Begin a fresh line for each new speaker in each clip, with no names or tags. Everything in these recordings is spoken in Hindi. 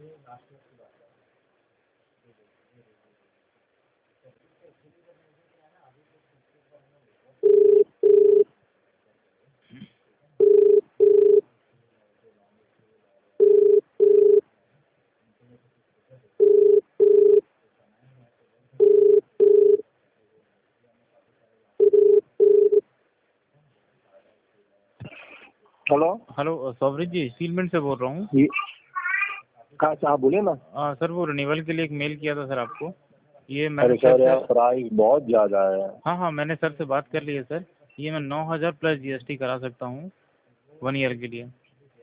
Hello
hello Souvarit ji, steel mill से बोल रहा हूँ।
ये कहाँ से आप बोले ना?
सर वो रिन्यूअल के लिए एक मेल किया था सर आपको। ये
अरे
मैंने
सर यार प्राइस बहुत ज़्यादा है।
हाँ मैंने सर से बात कर ली है सर। ये मैं 9,000 प्लस जीएसटी करा सकता हूँ 1 ईयर के लिए।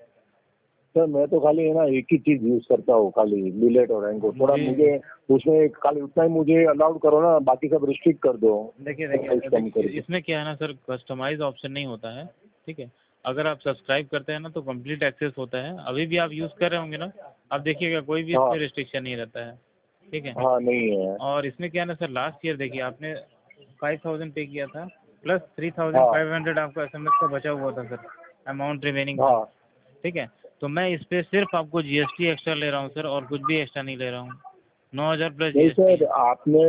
सर मैं तो खाली है ना एक ही चीज़ यूज़ करता हूँ, खाली बिलेट और एंको। थोड़ा
जी।
मुझे उसमें खाली उतना ही मुझे अलाउड करो ना, बाकी सब रिस्ट्रिक्ट कर दो।
देखिए इसमें क्या है ना सर, कस्टमाइज ऑप्शन नहीं होता है, ठीक है। अगर आप सब्सक्राइब करते हैं ना तो कंप्लीट एक्सेस होता है। अभी भी आप यूज़ कर रहे होंगे ना, आप देखिएगा कोई भी
हाँ
इसमें रिस्ट्रिक्शन नहीं रहता है, ठीक है।
हाँ नहीं है।
और इसमें क्या है ना सर, लास्ट ईयर देखिए आपने 5,000 पे किया था, प्लस
हाँ
3,500 आपका एसएमएस का बचा हुआ था सर, अमाउंट रिमेनिंग था,
हाँ
ठीक है। तो मैं इस पे सिर्फ आपको जीएसटी एक्स्ट्रा ले रहा हूँ सर, और कुछ भी एक्स्ट्रा नहीं ले रहा हूँ। 9,000 प्लस
नहीं
जीएसटी।
सर, आपने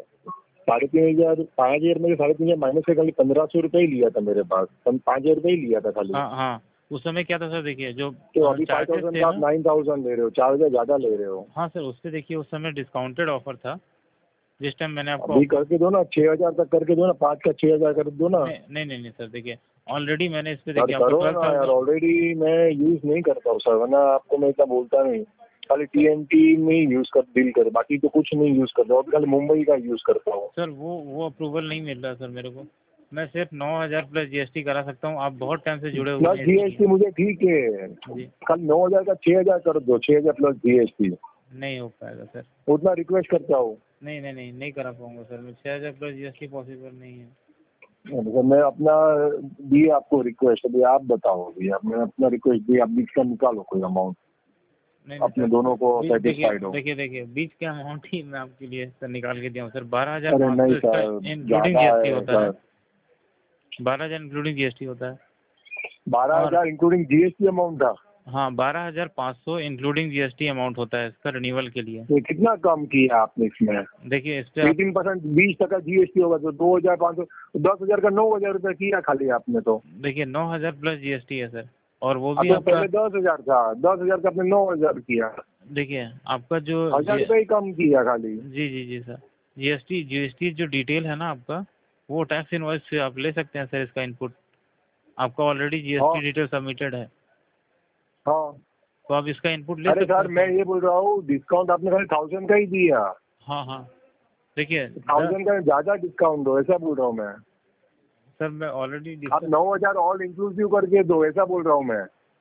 3,500 5,000 में 3,500 माइनस से खाली 1,500 रुपये ही लिया था मेरे पास। 5,000 रुपये ही लिया था खाली।
हाँ उस समय क्या था सर, देखिए जो
तो अभी
चार्जेस
5,000
थे
का आप
ना।
9,000 ले रहे हो, 4,000 ज़्यादा ले रहे हो।
हाँ सर, उससे देखिए उस समय डिस्काउंटेड ऑफर था, जिस टाइम मैंने आपको
अभी
ऑफर।
करके दो ना, 6,000 तक करके दो ना, 5 का 6,000 कर दो ना।
नहीं सर, देखिए ऑलरेडी मैंने इस पे
सर
देखिए आपको
करो ना यार,
12,000।
ऑलरेडी मैं यूज़ नहीं करता हूँ सर, वरना आपको मैं इतना बोलता नहीं। खाली टीएनटी में ही यूज़ कर डील कर, बाकी तो कुछ नहीं यूज़ करता हूँ। अभी खाली मुंबई का यूज़ करता हूँ।
सर वो अप्रूवल नहीं मिल रहा सर मेरे को। मैं सिर्फ 9,000 प्लस जीएसटी करा सकता हूँ। आप बहुत टाइम से जुड़े हुए
प्लस
हैं इसलिए।
जीएसटी मुझे ठीक है,
जी।
कल 9,000 का 6,000 कर दो, 6,000 प्लस जीएसटी।
नहीं हो पाएगा सर।
उतना रिक्वेस्ट करता हूँ।
नहीं करा पाऊंगा सर मैं। 6,000 प्लस जीएसटी पॉसिबल नहीं है।
तो मैं अपना दी आपको रिक्वेस्ट, अभी आप बताओ। अभी मैं अपना रिक्वेस्ट दी, आप बीच का निकालो कोई अमाउंट,
नहीं
अपने
सर,
दोनों को
देखिए
सेटिस्फाइड हो।
देखिए बीच के अमाउंट ही मैं आपके लिए सर निकाल के दिया हूँ सर।
अरे नहीं
12,500 इसका
सर,
इंक्लूडिंग
ज़्यादा
जीएसटी
है
होता है।
सर।
12,000 इंक्लूडिंग जीएसटी होता है। और
12,000 इंक्लूडिंग जीएसटी अमाउंट था।
हाँ, 12,500 इंक्लूडिंग जीएसटी अमाउंट होता है इसका रिन्यूअल के लिए।
ये कितना कम किया आपने इसमें?
देखिए इस पे आप
18% 20% जीएसटी होगा तो 2,500, 10,000 का 9,000 रुपये किया खाली आपने तो।
देखिए 9,000 प्लस जीएसटी है सर, और वो
अब
भी
तो
आपका।
पहले 10,000 था, 10,000 का आपने 9,000 किया।
देखिए आपका जो
1,000 रुपये ही कम किया खाली।
जी सर। जीएसटी जो डिटेल है ना आपका, वो टैक्स इनवॉइस से आप ले सकते हैं सर इसका इनपुट। आपका ऑलरेडी
हाँ
जीएसटी डिटेल सबमिटेड है,
हाँ।
तो आप इसका इनपुट ले
अरे
सकते
सर
हैं
मैं
सर।
ये बोल रहा हूँ, डिस्काउंट आपने खाली 1,000 का ही दिया।
हाँ देखिए
1,000 का ज़्यादा डिस्काउंट दो, ऐसा बोल रहा हूँ मैं।
सर मैं ऑलरेडी
आप
डिस्कस।
9,000 ऑल इंक्लूसिव करके दो, ऐसा बोल रहा हूँ मैं।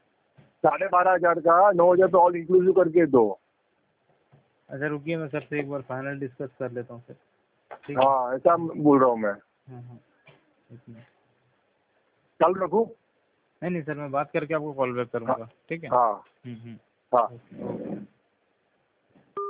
12,500 का 9,000 तो ऑल इंक्लूसिव करके दो।
अच्छा रुकिए, मैं सर से एक बार फाइनल डिस्कस कर लेता हूँ सर, ठीक है।
हाँ ऐसा बोल रहा हूँ मैं।
हाँ एक मिनट।
कल रखूँ?
नहीं सर, मैं बात करके आपको कॉल बैक
हाँ
करूँगा, ठीक है।
हाँ हाँ।
ओके।